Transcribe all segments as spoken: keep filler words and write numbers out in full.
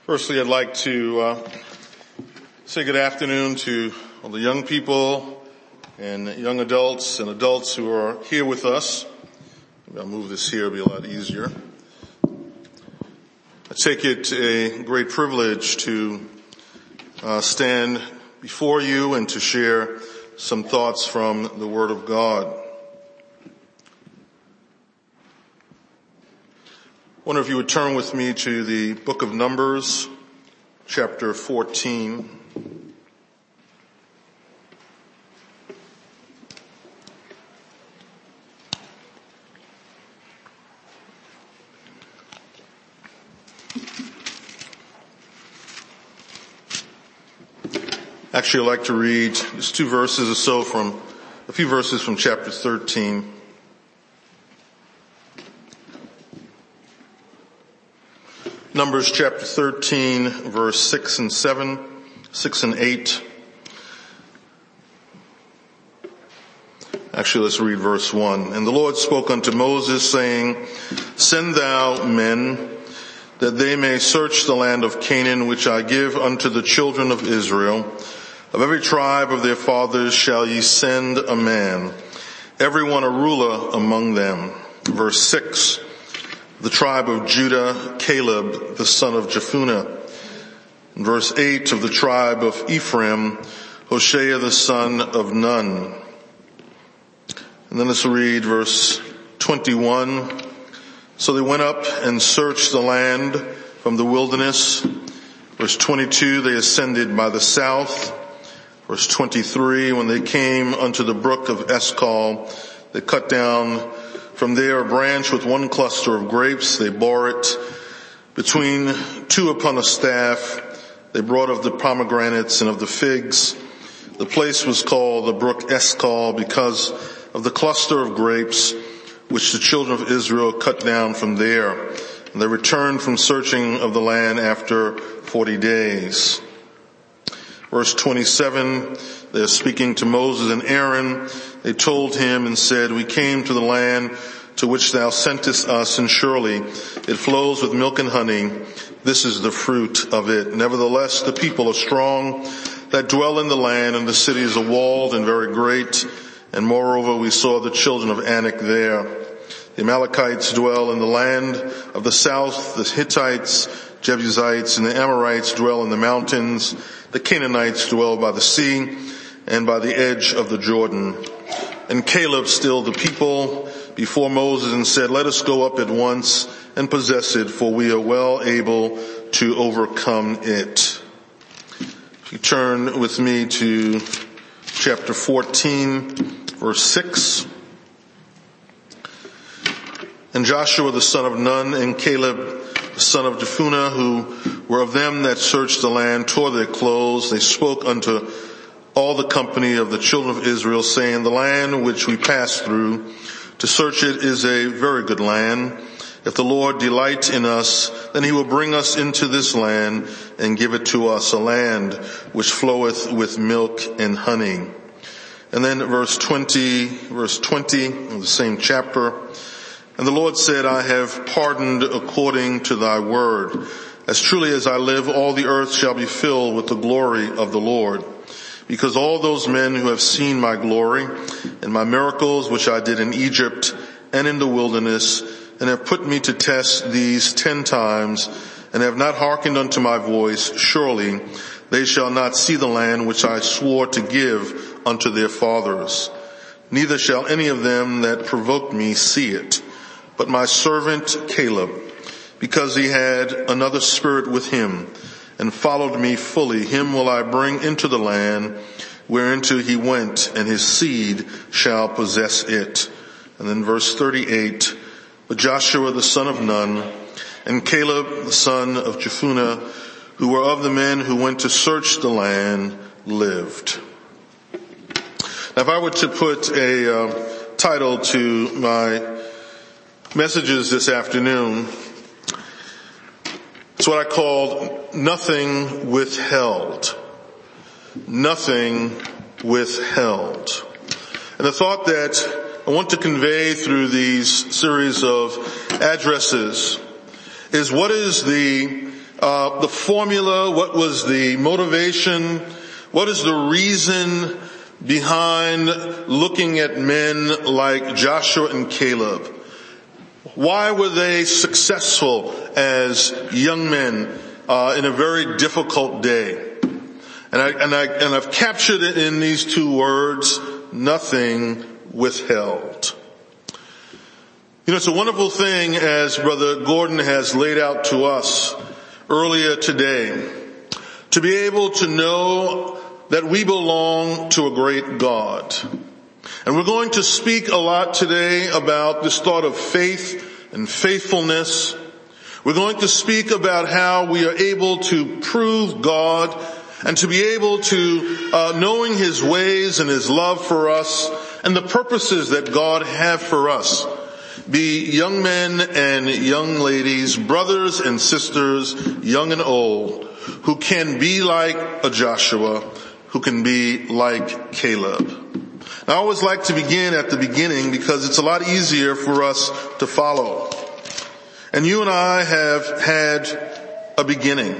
Firstly, I'd like to uh, say good afternoon to all the young people and young adults and adults who are here with us. Maybe I'll move this here, it'll be a lot easier. I take it a great privilege to uh, stand before you and to share some thoughts from the Word of God. I wonder if you would turn with me to the book of Numbers, chapter fourteen. Actually, I'd like to read just two verses or so from, a few verses from chapter thirteen. Numbers chapter thirteen, verse six and seven, six and eight. Actually, let's read verse one. And the Lord spoke unto Moses, saying, Send thou men, that they may search the land of Canaan, which I give unto the children of Israel. Of every tribe of their fathers shall ye send a man, every one a ruler among them. Verse six. The tribe of Judah, Caleb, the son of Jephunneh. In verse eight, of the tribe of Ephraim, Hoshea, the son of Nun. And then let's read verse twenty-one. So they went up and searched the land from the wilderness. Verse twenty-two, they ascended by the south. Verse twenty-three, when they came unto the brook of Eshcol, they cut down from there a branch with one cluster of grapes. They bore it between two upon a staff. They brought of the pomegranates and of the figs. The place was called the brook Eshcol because of the cluster of grapes which the children of Israel cut down from there. And they returned from searching of the land after forty days. Verse twenty-seven, they are speaking to Moses and Aaron. They told him and said, We came to the land to which thou sentest us, and surely it flows with milk and honey. This is the fruit of it. Nevertheless, the people are strong that dwell in the land, and the cities are walled and very great. And moreover, we saw the children of Anak there. The Amalekites dwell in the land of the south. The Hittites, Jebusites, and the Amorites dwell in the mountains. The Canaanites dwell by the sea and by the edge of the Jordan. And Caleb stilled the people before Moses and said, Let us go up at once and possess it, for we are well able to overcome it. If you turn with me to chapter fourteen, verse six. And Joshua the son of Nun and Caleb the son of Jephunneh, who were of them that searched the land, tore their clothes. They spoke unto all the company of the children of Israel, saying, The land which we passed through to search it is a very good land. If the Lord delight in us, then he will bring us into this land and give it to us, a land which floweth with milk and honey. And then verse twenty, verse twenty of the same chapter. And the Lord said, I have pardoned according to thy word. As truly as I live, all the earth shall be filled with the glory of the Lord. Because all those men who have seen my glory and my miracles which I did in Egypt and in the wilderness, and have put me to test these ten times, and have not hearkened unto my voice, surely they shall not see the land which I swore to give unto their fathers. Neither shall any of them that provoked me see it. But my servant Caleb, because he had another spirit with him, and followed me fully, him will I bring into the land whereinto he went, and his seed shall possess it. And then verse thirty-eight, But Joshua the son of Nun, and Caleb the son of Jephunneh, who were of the men who went to search the land, lived. Now if I were to put a uh, title to my messages this afternoon, it's what I called Nothing Withheld. Nothing Withheld. And the thought that I want to convey through these series of addresses is what is the uh, the formula, what was the motivation, what is the reason behind looking at men like Joshua and Caleb? Why were they successful as young men uh, in a very difficult day? And I, and I, and I've captured it in these two words, nothing withheld. You know, it's a wonderful thing, as Brother Gordon has laid out to us earlier today, to be able to know that we belong to a great God. And we're going to speak a lot today about this thought of faith and faithfulness. We're going to speak about how we are able to prove God and to be able to, uh, knowing His ways and His love for us and the purposes that God have for us, be young men and young ladies, brothers and sisters, young and old, who can be like a Joshua, who can be like Caleb. I always like to begin at the beginning because it's a lot easier for us to follow. And you and I have had a beginning.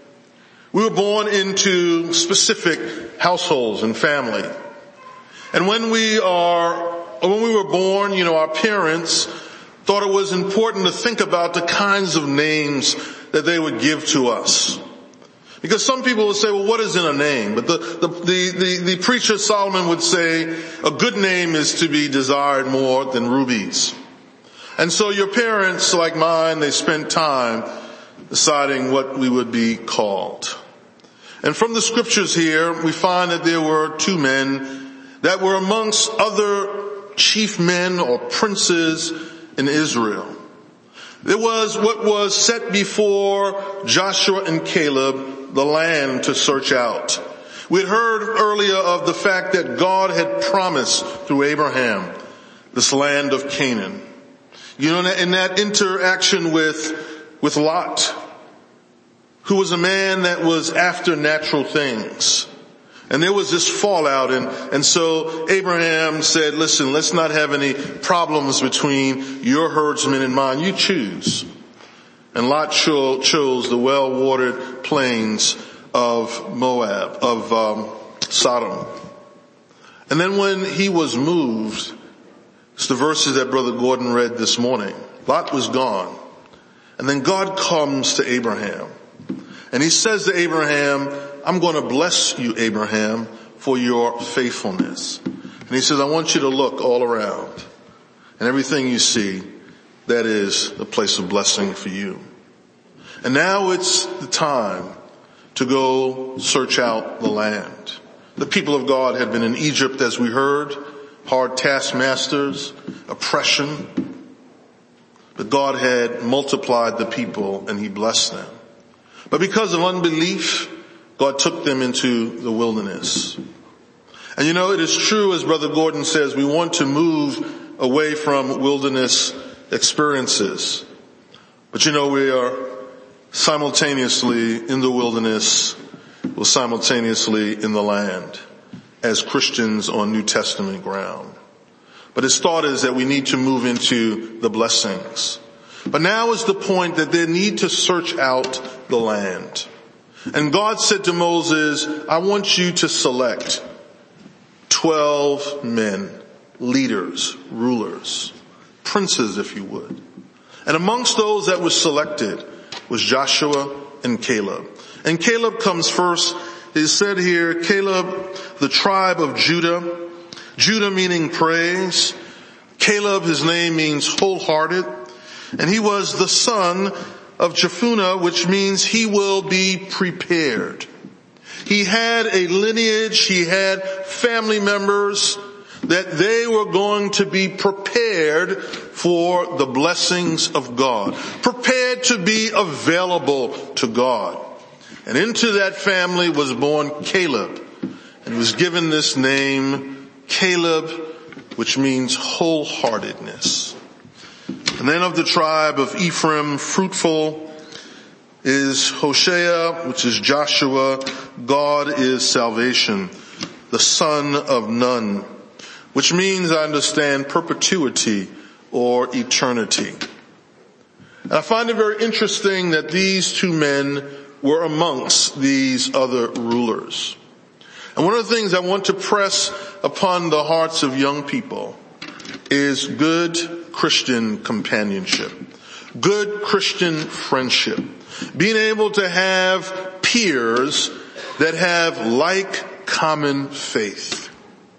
We were born into specific households and family. And when we are, when we were born, you know, our parents thought it was important to think about the kinds of names that they would give to us. Because some people would say, well, what is in a name? But the, the, the, the, the preacher Solomon would say, a good name is to be desired more than rubies. And so your parents, like mine, they spent time deciding what we would be called. And from the scriptures here, we find that there were two men that were amongst other chief men or princes in Israel. There was what was set before Joshua and Caleb, the land to search out. We had heard earlier of the fact that God had promised through Abraham this land of Canaan. You know, in that interaction with, with Lot, who was a man that was after natural things. And there was this fallout, and, and so Abraham said, listen, let's not have any problems between your herdsmen and mine. You choose. And Lot cho- chose the well-watered plains of Moab, of um, Sodom. And then when he was moved, it's the verses that Brother Gordon read this morning. Lot was gone. And then God comes to Abraham. And he says to Abraham, I'm going to bless you, Abraham, for your faithfulness. And he says, I want you to look all around. And everything you see, that is the place of blessing for you. And now it's the time to go search out the land. The people of God had been in Egypt, as we heard, hard taskmasters, oppression. But God had multiplied the people and He blessed them. But because of unbelief, God took them into the wilderness. And you know, it is true, as Brother Gordon says, we want to move away from wilderness experiences. But you know, we are simultaneously in the wilderness, we're simultaneously in the land as Christians on New Testament ground. But his thought is that we need to move into the blessings. But now is the point that they need to search out the land. And God said to Moses, I want you to select twelve men, leaders, rulers, princes, if you would. And amongst those that were selected was Joshua and Caleb. And Caleb comes first. It is said here, Caleb, the tribe of Judah. Judah meaning praise. Caleb, his name means wholehearted. And he was the son of Jephunneh, which means he will be prepared. He had a lineage, he had family members that they were going to be prepared for the blessings of God. Prepared to be available to God. And into that family was born Caleb. And he was given this name, Caleb, which means wholeheartedness. And then of the tribe of Ephraim, fruitful is Hoshea, which is Joshua. God is salvation. The son of Nun, which means, I understand, perpetuity or eternity. And I find it very interesting that these two men were amongst these other rulers. And one of the things I want to press upon the hearts of young people is good Christian companionship, good Christian friendship, being able to have peers that have like common faith.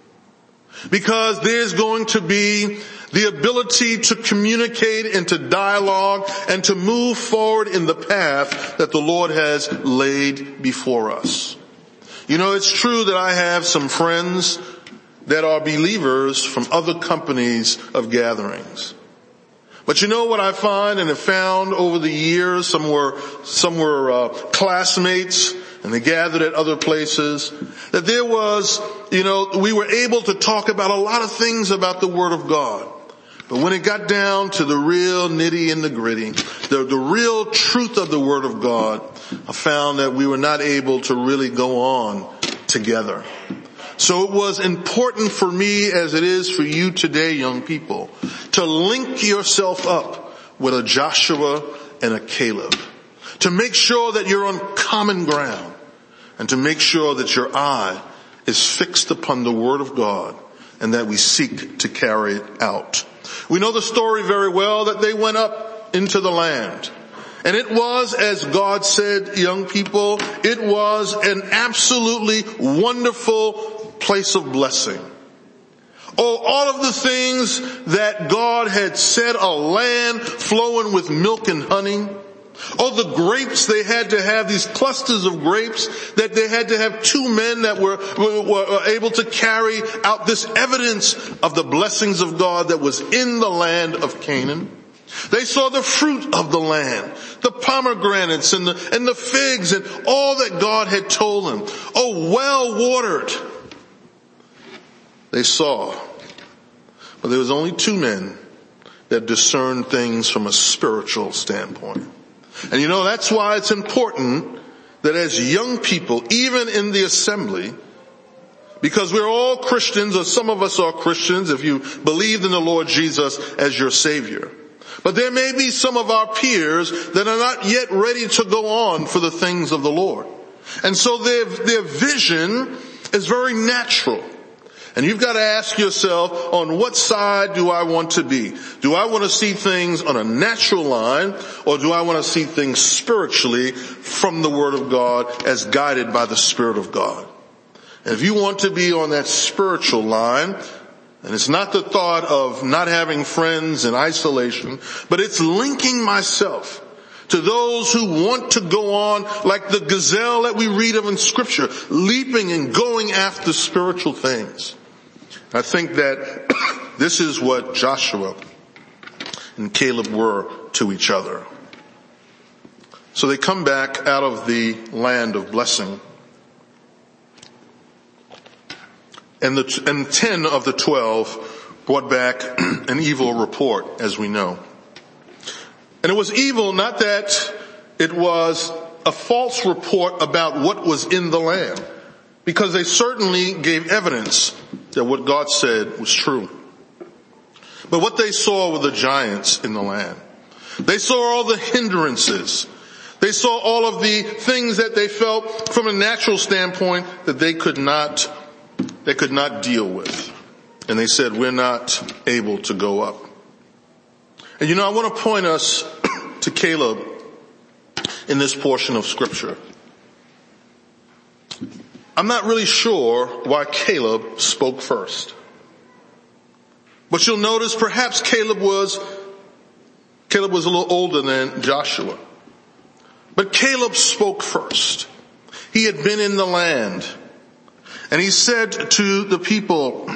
Because there's going to be the ability to communicate and to dialogue and to move forward in the path that the Lord has laid before us. You know, it's true that I have some friends that are believers from other companies of gatherings. But you know what I find and have found over the years? Some were, some were uh, classmates, and they gathered at other places, that there was, you know, we were able to talk about a lot of things about the Word of God. But when it got down to the real nitty and the gritty, the, the real truth of the Word of God, I found that we were not able to really go on together. So it was important for me, as it is for you today, young people, to link yourself up with a Joshua and a Caleb, to make sure that you're on common ground, and to make sure that your eye is fixed upon the Word of God, and that we seek to carry it out. We know the story very well, that they went up into the land. And it was, as God said, young people, it was an absolutely wonderful place of blessing. Oh, all of the things that God had said, a land flowing with milk and honey. Oh, the grapes, they had to have these clusters of grapes, that they had to have two men that were, were, were able to carry out this evidence of the blessings of God that was in the land of Canaan. They saw the fruit of the land, the pomegranates and the, and the figs and all that God had told them. Oh, well watered. They saw. But there was only two men that discerned things from a spiritual standpoint. And you know, that's why it's important that as young people, even in the assembly, because we're all Christians, or some of us are Christians if you believed in the Lord Jesus as your Savior. But there may be some of our peers that are not yet ready to go on for the things of the Lord. And so their, their vision is very natural. And you've got to ask yourself, on what side do I want to be? Do I want to see things on a natural line, or do I want to see things spiritually from the Word of God as guided by the Spirit of God? And if you want to be on that spiritual line, and it's not the thought of not having friends in isolation, but it's linking myself to those who want to go on like the gazelle that we read of in Scripture, leaping and going after spiritual things. I think that this is what Joshua and Caleb were to each other. So they come back out of the land of blessing. And the, and ten of the twelve brought back an evil report, as we know. And it was evil, not that it was a false report about what was in the land, because they certainly gave evidence that what God said was true. But what they saw were the giants in the land. They saw all the hindrances. They saw all of the things that they felt from a natural standpoint that they could not, they could not deal with. And they said, we're not able to go up. And you know, I want to point us to Caleb in this portion of Scripture. I'm not really sure why Caleb spoke first. But you'll notice perhaps Caleb was, Caleb was a little older than Joshua. But Caleb spoke first. He had been in the land. And he said to the people,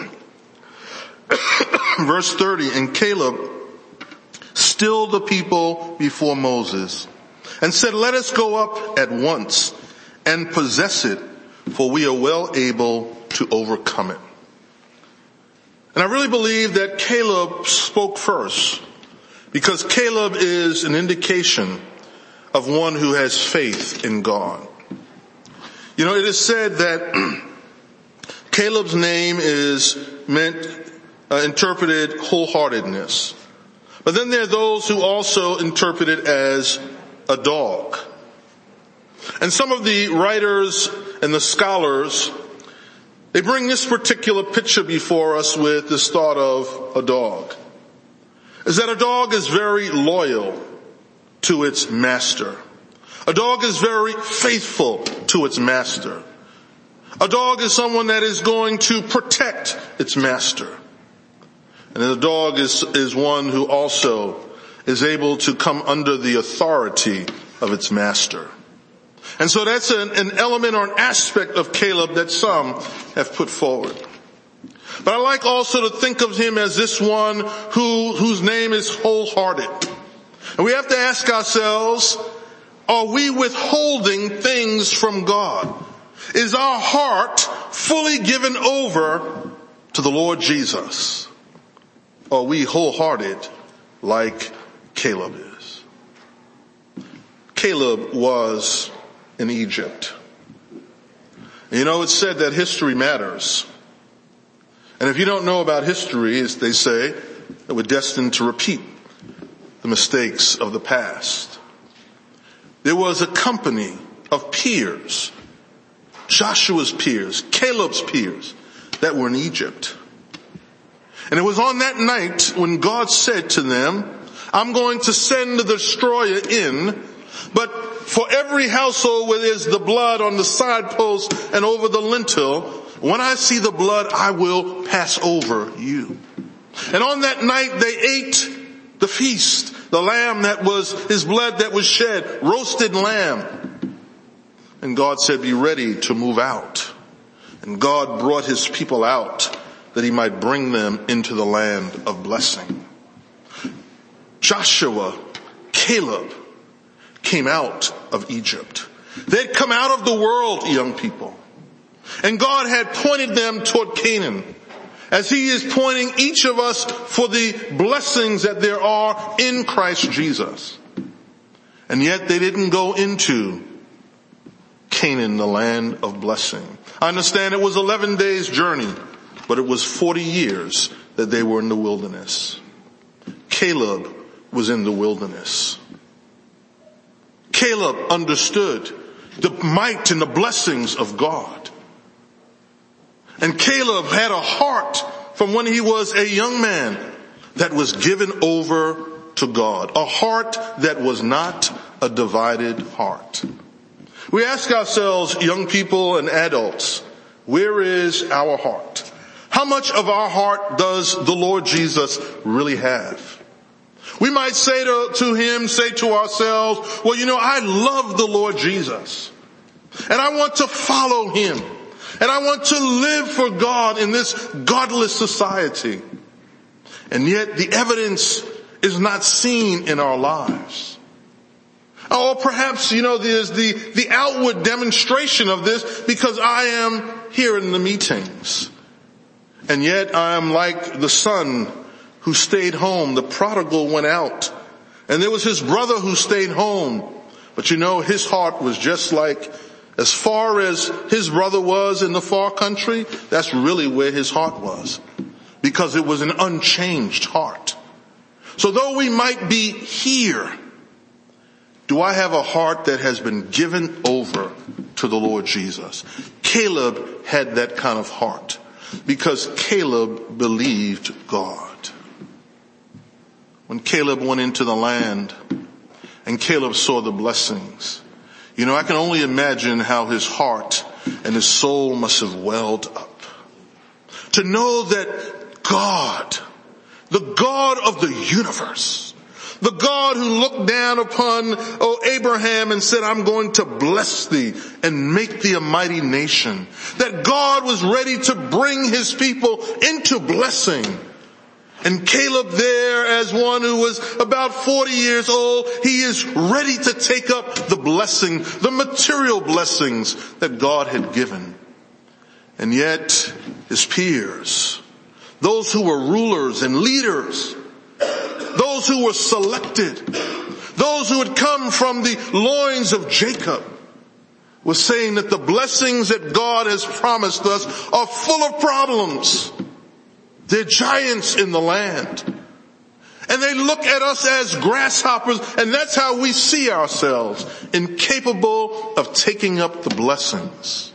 verse thirty, and Caleb stilled the people before Moses and said, let us go up at once and possess it, for we are well able to overcome it. And I really believe that Caleb spoke first, because Caleb is an indication of one who has faith in God. You know, it is said that Caleb's name is meant, uh, interpreted wholeheartedness. But then there are those who also interpret it as a dog. And some of the writers and the scholars, they bring this particular picture before us with this thought of a dog. Is that a dog is very loyal to its master. A dog is very faithful to its master. A dog is someone that is going to protect its master. And a dog is, is one who also is able to come under the authority of its master. And so that's an, an element or an aspect of Caleb that some have put forward. But I like also to think of him as this one who, whose name is wholehearted. And we have to ask ourselves, are we withholding things from God? Is our heart fully given over to the Lord Jesus? Or are we wholehearted like Caleb is? Caleb was in Egypt. You know, it's said that history matters. And if you don't know about history, as they say, that we're destined to repeat the mistakes of the past. There was a company of peers, Joshua's peers, Caleb's peers, that were in Egypt. And it was on that night when God said to them, I'm going to send the destroyer in, but for every household where there's the blood on the side post and over the lintel, when I see the blood, I will pass over you. And on that night they ate the feast, the lamb that was, his blood that was shed, roasted lamb. And God said, be ready to move out. And God brought his people out that he might bring them into the land of blessing. Joshua, Caleb came out of Egypt. They'd come out of the world, young people. And God had pointed them toward Canaan, as he is pointing each of us for the blessings that there are in Christ Jesus. And yet they didn't go into Canaan, the land of blessing. I understand it was eleven days journey, but it was forty years that they were in the wilderness. Caleb was in the wilderness. Caleb understood the might and the blessings of God. And Caleb had a heart from when he was a young man that was given over to God. A heart that was not a divided heart. We ask ourselves, young people and adults, where is our heart? How much of our heart does the Lord Jesus really have? We might say to, to him, say to ourselves, well, you know, I love the Lord Jesus. And I want to follow him. And I want to live for God in this godless society. And yet the evidence is not seen in our lives. Or perhaps, you know, there's the, the outward demonstration of this because I am here in the meetings. And yet I am like the son who stayed home. The prodigal went out. And there was his brother who stayed home. But you know, his heart was just like, as far as his brother was in the far country, that's really where his heart was. Because it was an unchanged heart. So though we might be here, do I have a heart that has been given over to the Lord Jesus? Caleb had that kind of heart. Because Caleb believed God. When Caleb went into the land and Caleb saw the blessings, you know, I can only imagine how his heart and his soul must have welled up. To know that God, the God of the universe, the God who looked down upon oh, Abraham and said, I'm going to bless thee and make thee a mighty nation. That God was ready to bring his people into blessing. And Caleb there, as one who was about forty years old, he is ready to take up the blessing, the material blessings that God had given. And yet his peers, those who were rulers and leaders, those who were selected, those who had come from the loins of Jacob, were saying that the blessings that God has promised us are full of problems. They're giants in the land. And they look at us as grasshoppers, and that's how we see ourselves, incapable of taking up the blessings.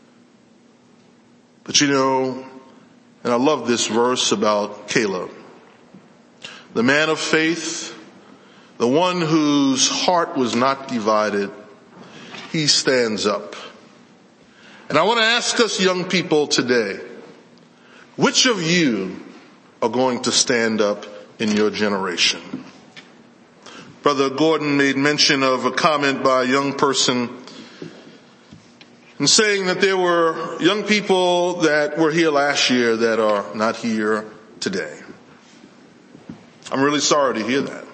But you know, and I love this verse about Caleb, the man of faith, the one whose heart was not divided. He stands up. And I want to ask us young people today, which of you are going to stand up in your generation? Brother Gordon made mention of a comment by a young person and saying that there were young people that were here last year that are not here today. I'm really sorry to hear that.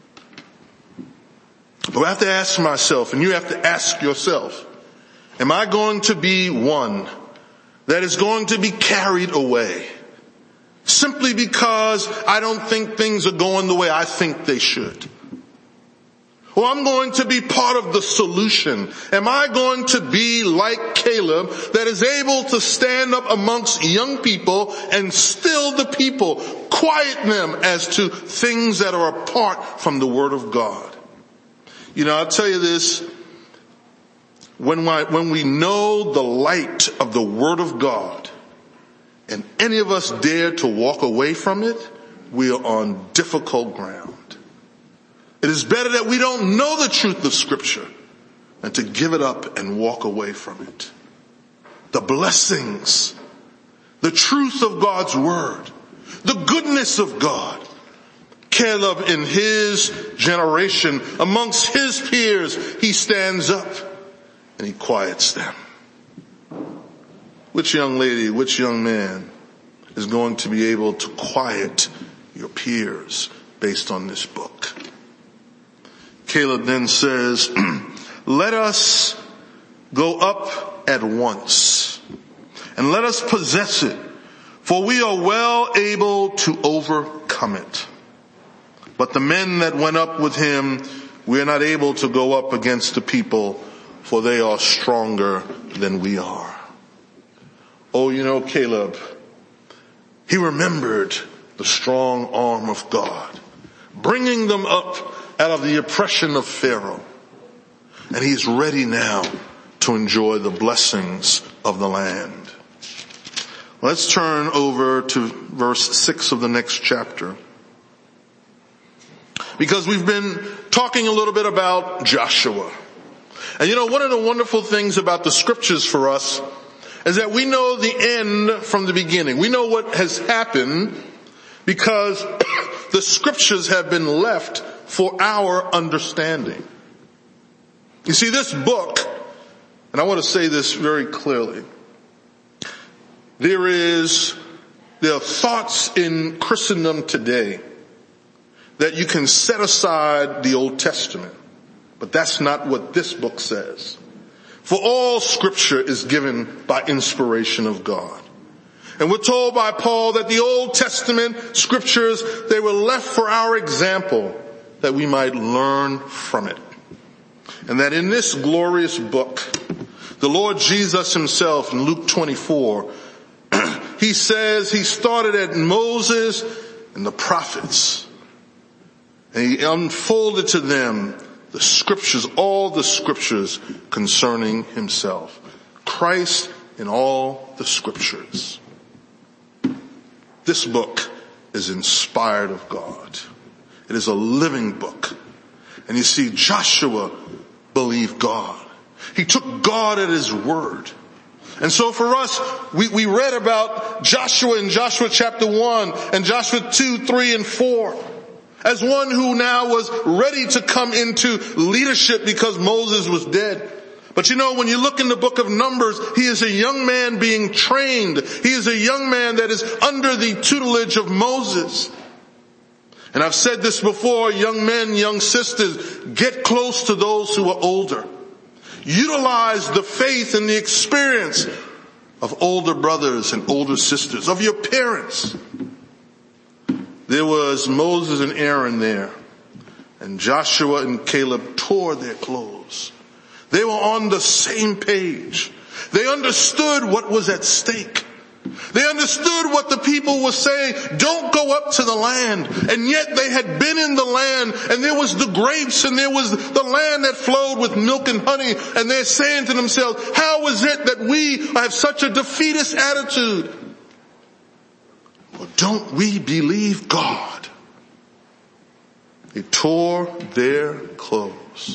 But I have to ask myself, and you have to ask yourself, am I going to be one that is going to be carried away simply because I don't think things are going the way I think they should? Or I'm going to be part of the solution? Am I going to be like Caleb, that is able to stand up amongst young people and still the people, quiet them as to things that are apart from the Word of God? You know, I'll tell you this, when, I, when we know the light of the Word of God, and any of us dare to walk away from it, we are on difficult ground. It is better that we don't know the truth of Scripture than to give it up and walk away from it. The blessings, the truth of God's Word, the goodness of God. Caleb in his generation, amongst his peers, he stands up and he quiets them. Which young lady, which young man is going to be able to quiet your peers based on this book? Caleb then says, let us go up at once and let us possess it, for we are well able to overcome it. But the men that went up with him, we are not able to go up against the people, for they are stronger than we are. Oh, you know, Caleb, he remembered the strong arm of God, bringing them up out of the oppression of Pharaoh. And he's ready now to enjoy the blessings of the land. Let's turn over to verse six of the next chapter. Because we've been talking a little bit about Joshua. And you know, one of the wonderful things about the scriptures for us is that we know the end from the beginning. We know what has happened because the scriptures have been left for our understanding. You see, this book, and I want to say this very clearly, there is, there are thoughts in Christendom today that you can set aside the Old Testament. But that's not what this book says. For all scripture is given by inspiration of God. And we're told by Paul that the Old Testament scriptures, they were left for our example, that we might learn from it. And that in this glorious book, the Lord Jesus himself in Luke twenty-four, he says he started at Moses and the prophets. And he unfolded to them the scriptures, all the scriptures concerning himself. Christ in all the scriptures. This book is inspired of God. It is a living book. And you see, Joshua believed God. He took God at his word. And so for us, we, we read about Joshua in Joshua chapter one and Joshua two, three, and four. As one who now was ready to come into leadership because Moses was dead. But you know, when you look in the book of Numbers, he is a young man being trained. He is a young man that is under the tutelage of Moses. And I've said this before, young men, young sisters, get close to those who are older. Utilize the faith and the experience of older brothers and older sisters, of your parents. There was Moses and Aaron there, and Joshua and Caleb tore their clothes. They were on the same page. They understood what was at stake. They understood what the people were saying. Don't go up to the land. And yet they had been in the land, and there was the grapes, and there was the land that flowed with milk and honey. And they're saying to themselves, how is it that we have such a defeatist attitude? Well, don't we believe God? They tore their clothes.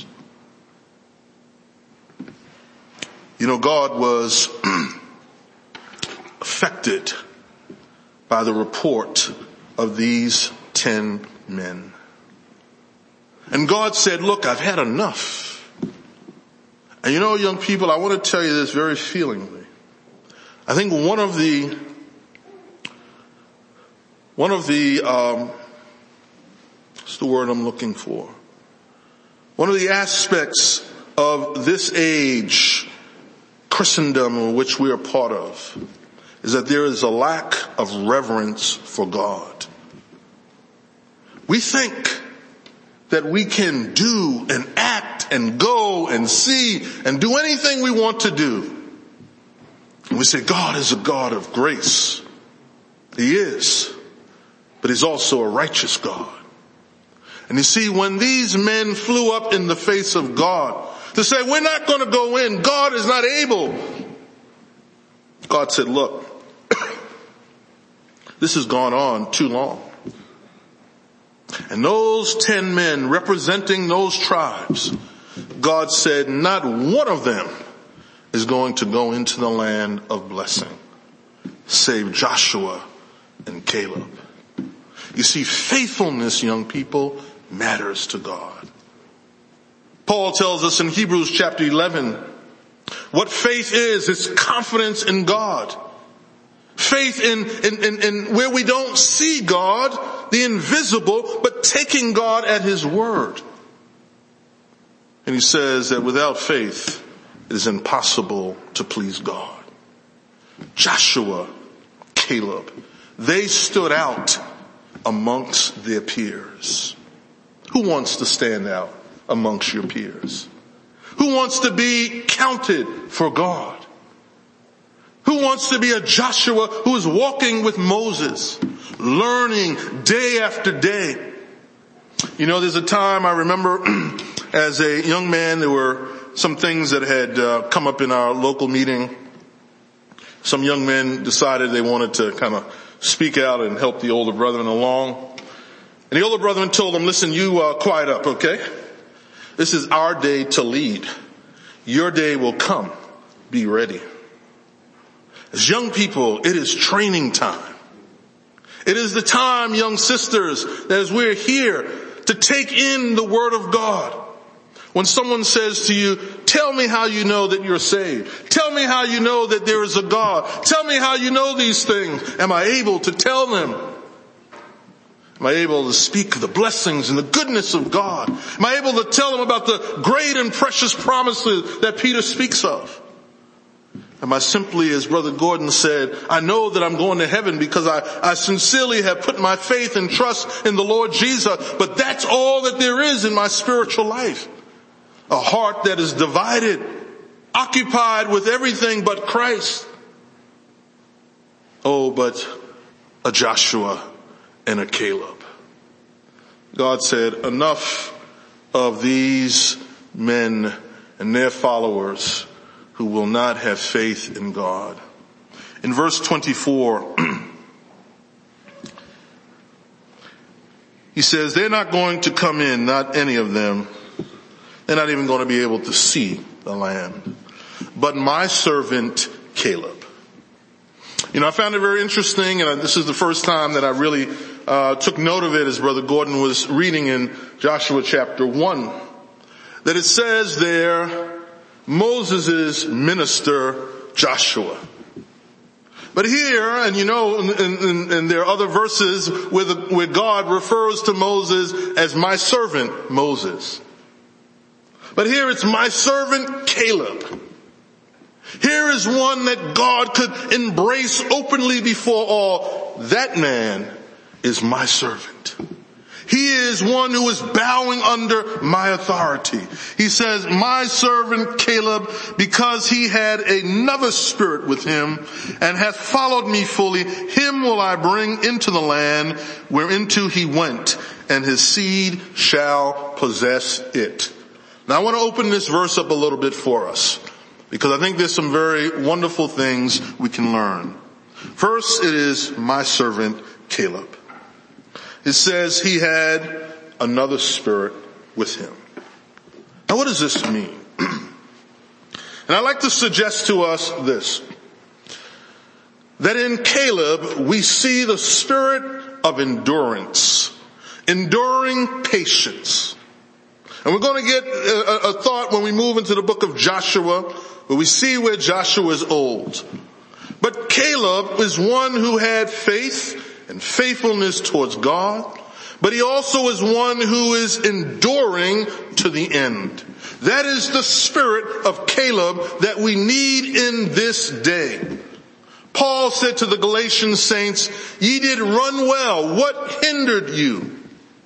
You know, God was affected by the report of these ten men. And God said, look, I've had enough. And you know, young people, I want to tell you this very feelingly. I think one of the, one of the, um, what's the word I'm looking for? One of the aspects of this age, Christendom, which we are part of, is that there is a lack of reverence for God. We think that we can do and act and go and see and do anything we want to do. And we say God is a God of grace. He is. But He's also a righteous God. And you see, when these men flew up in the face of God to say, we're not going to go in, God is not able, God said, look, this has gone on too long. And those ten men representing those tribes, God said not one of them is going to go into the land of blessing, save Joshua and Caleb. You see, faithfulness, young people, matters to God. Paul tells us in Hebrews chapter eleven, what faith is, it's confidence in God. Faith in, in, in, in where we don't see God, the invisible, but taking God at His word. And he says that without faith, it is impossible to please God. Joshua, Caleb, they stood out amongst their peers. Who wants to stand out amongst your peers? Who wants to be counted for God? Who wants to be a Joshua who is walking with Moses, learning day after day? You know, there's a time I remember as a young man, there were some things that had uh, come up in our local meeting. Some young men decided they wanted to kind of speak out and help the older brethren along. And the older brethren told them, listen, you uh, quiet up, okay? This is our day to lead. Your day will come. Be ready. As young people, it is training time. It is the time, young sisters, that as we're here to take in the Word of God. When someone says to you, tell me how you know that you're saved. Tell me how you know that there is a God. Tell me how you know these things. Am I able to tell them? Am I able to speak the blessings and the goodness of God? Am I able to tell them about the great and precious promises that Peter speaks of? Am I simply, as Brother Gordon said, I know that I'm going to heaven because I, I sincerely have put my faith and trust in the Lord Jesus, but that's all that there is in my spiritual life. A heart that is divided, occupied with everything but Christ. Oh, but a Joshua and a Caleb. God said, enough of these men and their followers who will not have faith in God. In verse twenty-four, he says, they're not going to come in, not any of them. They're not even going to be able to see the land. But my servant Caleb. You know, I found it very interesting, and this is the first time that I really uh, took note of it as Brother Gordon was reading in Joshua chapter one, that it says there, Moses' minister Joshua. But here, and you know, and, and, and there are other verses where, the, where God refers to Moses as my servant Moses. But here it's my servant Caleb. Here is one that God could embrace openly before all. That man is my servant. He is one who is bowing under my authority. He says, my servant Caleb, because he had another spirit with him and hath followed me fully, him will I bring into the land whereinto he went, and his seed shall possess it. Now I want to open this verse up a little bit for us, because I think there's some very wonderful things we can learn. First, it is my servant Caleb. It says he had another spirit with him. Now what does this mean? And I'd like to suggest to us this, that in Caleb we see the spirit of endurance, enduring patience. And we're going to get a, a thought when we move into the book of Joshua, where we see where Joshua is old. But Caleb is one who had faith and faithfulness towards God, but he also is one who is enduring to the end. That is the spirit of Caleb that we need in this day. Paul said to the Galatian saints, ye did run well. What hindered you?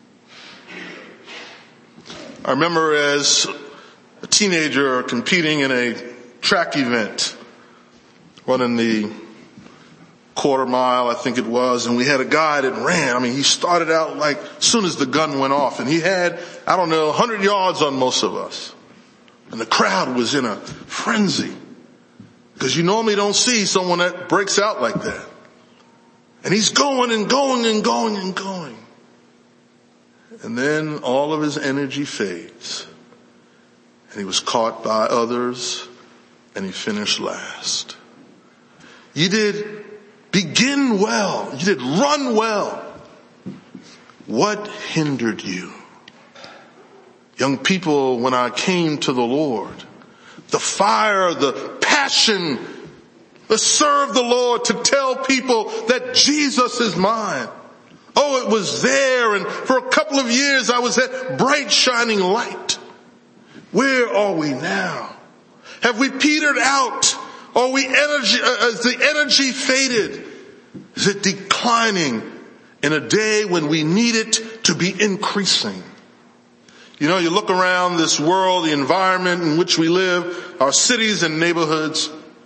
I remember as a teenager competing in a track event, running the quarter mile, I think it was, and we had a guy that ran. I mean, he started out like as soon as the gun went off, and he had, I don't know, one hundred yards on most of us. And the crowd was in a frenzy, because you normally don't see someone that breaks out like that. And he's going and going and going and going. And then all of his energy fades. And he was caught by others, and he finished last. You did begin well. You did run well. What hindered you? Young people, when I came to the Lord, the fire, the passion, to serve the Lord, to tell people that Jesus is mine. Oh, it was there, and for a couple of years I was that bright shining light. Where are we now? Have we petered out? Are we energy, uh, is the energy faded? Is it declining in a day when we need it to be increasing? You know, you look around this world, the environment in which we live, our cities and neighborhoods,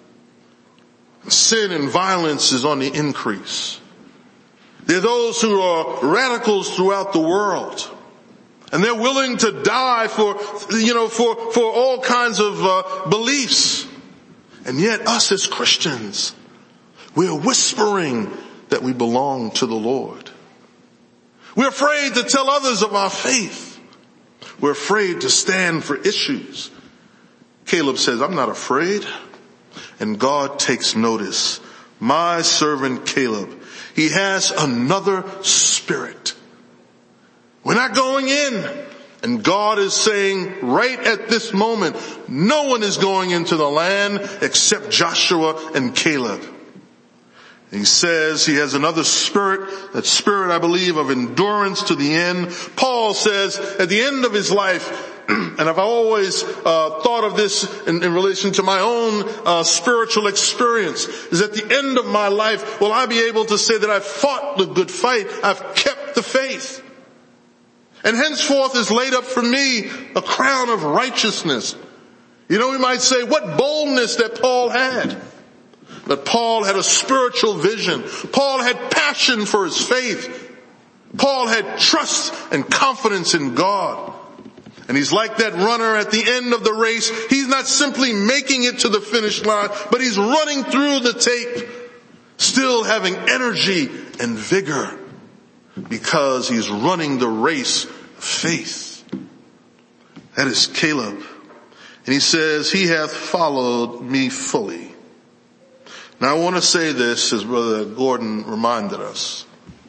sin and violence is on the increase. There are those who are radicals throughout the world, and they're willing to die for, you know, for, for all kinds of uh, beliefs. And yet us as Christians, we're whispering that we belong to the Lord. We're afraid to tell others of our faith. We're afraid to stand for issues. Caleb says, I'm not afraid. And God takes notice. My servant Caleb, he has another spirit. We're not going in. And God is saying right at this moment, no one is going into the land except Joshua and Caleb. And he says he has another spirit, that spirit, I believe, of endurance to the end. Paul says at the end of his life, and I've always uh, thought of this in, in relation to my own uh, spiritual experience, is at the end of my life, will I be able to say that I've fought the good fight, I've kept the faith. And henceforth is laid up for me a crown of righteousness. You know, we might say, what boldness that Paul had. But Paul had a spiritual vision. Paul had passion for his faith. Paul had trust and confidence in God. And he's like that runner at the end of the race. He's not simply making it to the finish line, but he's running through the tape, still having energy and vigor, because he's running the race of faith. That is Caleb. And he says, he hath followed me fully. Now I want to say this, as Brother Gordon reminded us.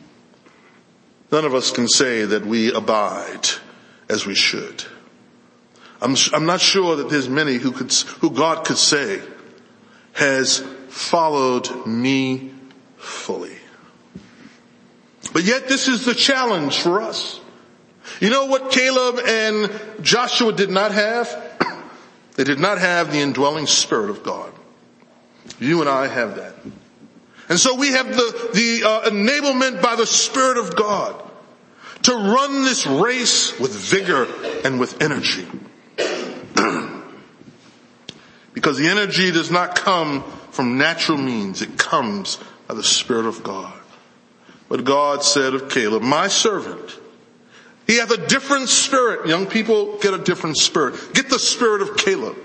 None of us can say that we abide as we should. I'm, I'm not sure that there's many who could, who God could say has followed me fully. But yet this is the challenge for us. You know what Caleb and Joshua did not have? They did not have the indwelling Spirit of God. You and I have that. And so we have the, the uh, enablement by the Spirit of God to run this race with vigor and with energy. Because the energy does not come from natural means. It comes by the Spirit of God. But God said of Caleb, my servant, he hath a different spirit. Young people, get a different spirit. Get the spirit of Caleb.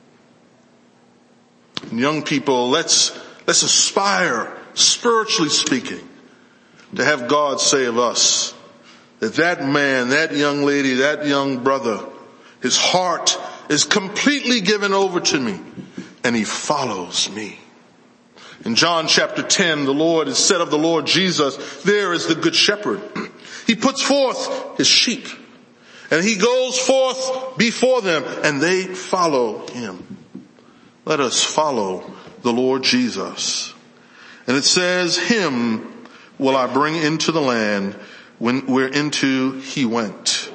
And young people, let's, let's aspire, spiritually speaking, to have God say of us that that man, that young lady, that young brother, his heart is completely given over to me and he follows me. In John chapter ten, the Lord is said of the Lord Jesus, there is the good shepherd. He puts forth his sheep and he goes forth before them and they follow him. Let us follow the Lord Jesus. And it says, him will I bring into the land when whereinto he went.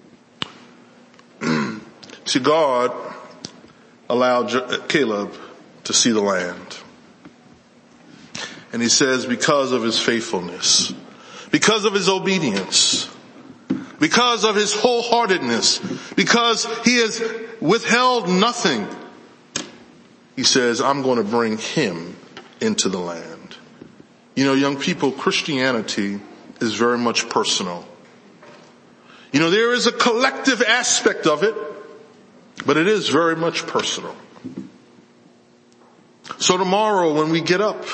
See, God allowed Caleb to see the land. And he says because of his faithfulness, because of his obedience, because of his wholeheartedness, because he has withheld nothing, he says, I'm going to bring him into the land. You know, young people, Christianity is very much personal. You know, there is a collective aspect of it, but it is very much personal. So tomorrow when we get up,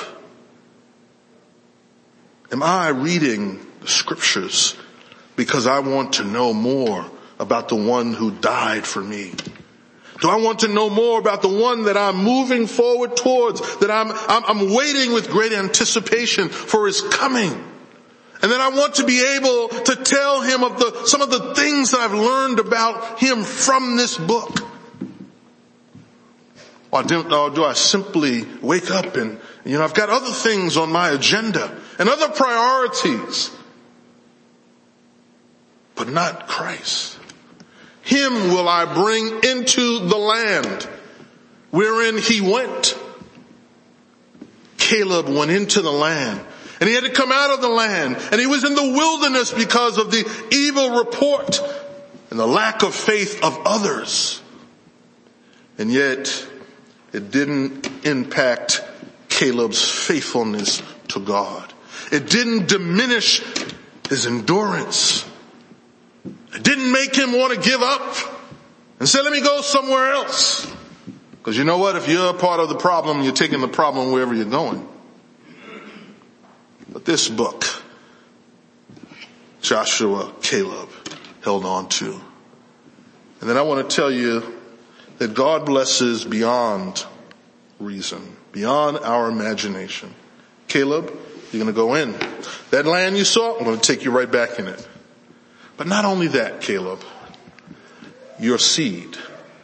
am I reading the scriptures because I want to know more about the one who died for me? Do I want to know more about the one that I'm moving forward towards, that I'm, I'm, I'm waiting with great anticipation for his coming? And then I want to be able to tell him of the, some of the things that I've learned about him from this book. Or do, or do I simply wake up and, you know, I've got other things on my agenda and other priorities, but not Christ. Him will I bring into the land wherein he went. Caleb went into the land and he had to come out of the land and he was in the wilderness because of the evil report and the lack of faith of others. And yet it didn't impact Caleb's faithfulness to God. It didn't diminish his endurance. It didn't make him want to give up and say, let me go somewhere else. Because you know what? If you're a part of the problem, you're taking the problem wherever you're going. But this book, Joshua, Caleb held on to. And then I want to tell you that God blesses beyond reason, beyond our imagination. Caleb, you're going to go in. That land you saw, I'm going to take you right back in it. But not only that, Caleb, your seed.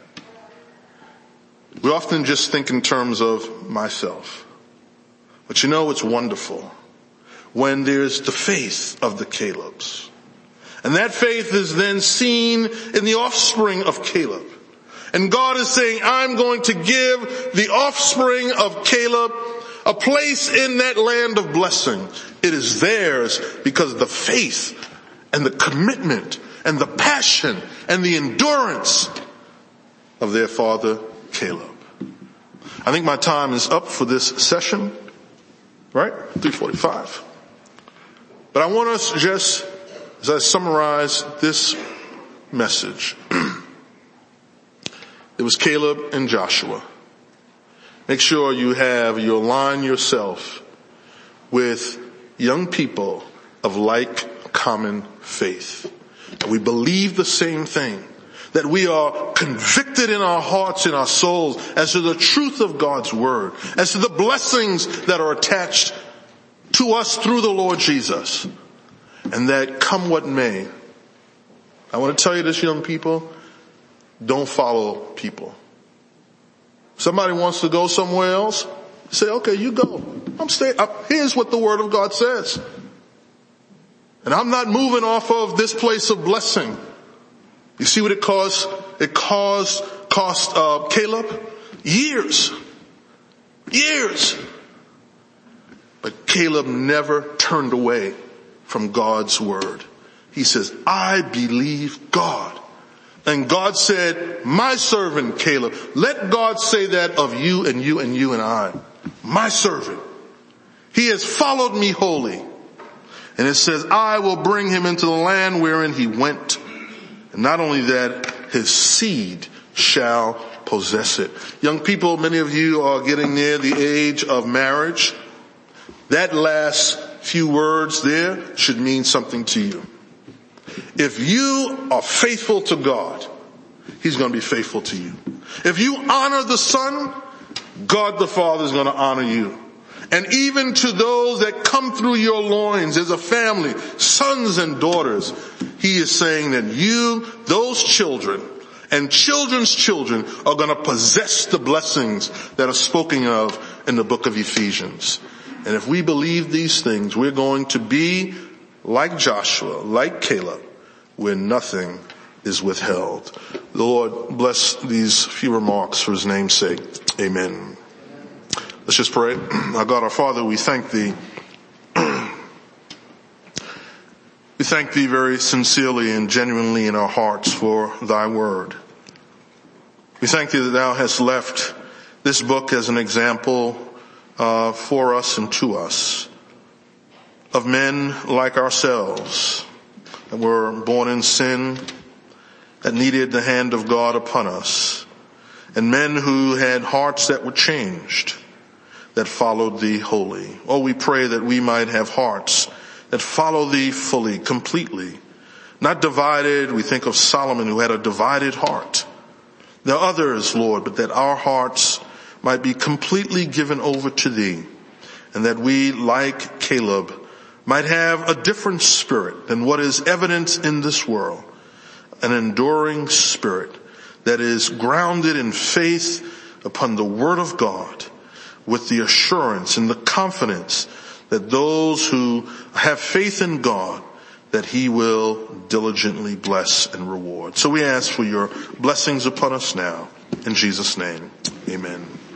We often just think in terms of myself. But you know, it's wonderful when there's the faith of the Calebs. And that faith is then seen in the offspring of Caleb. And God is saying, I'm going to give the offspring of Caleb a place in that land of blessing. It is theirs because of the faith and the commitment and the passion and the endurance of their father Caleb. I think my time is up for this session, right? three forty-five. But I want us just, as I summarize this message, it was Caleb and Joshua. Make sure you have, you align yourself with young people of like common faith. We believe the same thing. That we are convicted in our hearts, in our souls, as to the truth of God's word, as to the blessings that are attached to us through the Lord Jesus. And that come what may, I want to tell you this, young people, don't follow people. Somebody wants to go somewhere else, say, okay, you go. I'm staying. Here's what the word of God says. And I'm not moving off of this place of blessing. You see what it caused? It caused, cost uh, Caleb? Years. Years. But Caleb never turned away from God's word. He says, I believe God. And God said, my servant Caleb. Let God say that of you and you and you and I. My servant. He has followed me wholly. And it says, I will bring him into the land wherein he went. And not only that, his seed shall possess it. Young people, many of you are getting near the age of marriage. That last few words there should mean something to you. If you are faithful to God, he's going to be faithful to you. If you honor the Son, God the Father is going to honor you. And even to those that come through your loins as a family, sons and daughters, he is saying that you, those children, and children's children are going to possess the blessings that are spoken of in the book of Ephesians. And if we believe these things, we're going to be like Joshua, like Caleb, where nothing is withheld. The Lord bless these few remarks for his name's sake. Amen. Let's just pray. Our God, our Father, we thank thee. We thank thee very sincerely and genuinely in our hearts for thy word. We thank thee that thou hast left this book as an example uh, for us and to us of men like ourselves that were born in sin, that needed the hand of God upon us, and men who had hearts that were changed, that followed thee wholly. Oh, we pray that we might have hearts that follow thee fully, completely, not divided. We think of Solomon who had a divided heart. There are others, Lord, but that our hearts might be completely given over to thee, and that we, like Caleb, might have a different spirit than what is evident in this world, an enduring spirit that is grounded in faith upon the word of God, with the assurance and the confidence that those who have faith in God, that he will diligently bless and reward. So we ask for your blessings upon us now. In Jesus' name, amen.